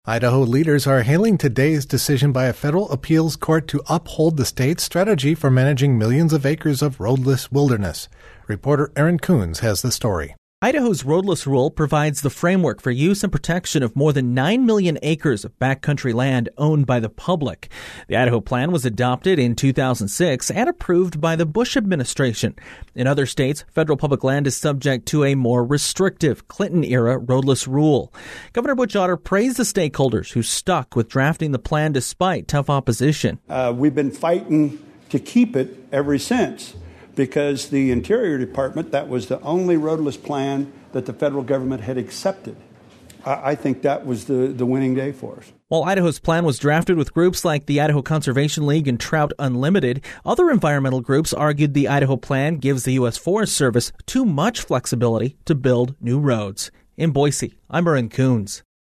Idaho leaders are hailing today's decision by a federal appeals court to uphold the state's strategy for managing millions of acres of roadless wilderness. Reporter Aaron Coons has the story. Idaho's roadless rule provides the framework for use and protection of more than 9 million acres of backcountry land owned by the public. The Idaho Plan was adopted in 2006 and approved by the Bush administration. In other states, federal public land is subject to a more restrictive Clinton-era roadless rule. Governor Butch Otter praised the stakeholders who stuck with drafting the plan despite tough opposition. We've been fighting to keep it ever since, because the Interior Department, that was the only roadless plan that the federal government had accepted. I think that was the winning day for us. While Idaho's plan was drafted with groups like the Idaho Conservation League and Trout Unlimited, other environmental groups argued the Idaho plan gives the U.S. Forest Service too much flexibility to build new roads. In Boise, I'm Aaron Coons.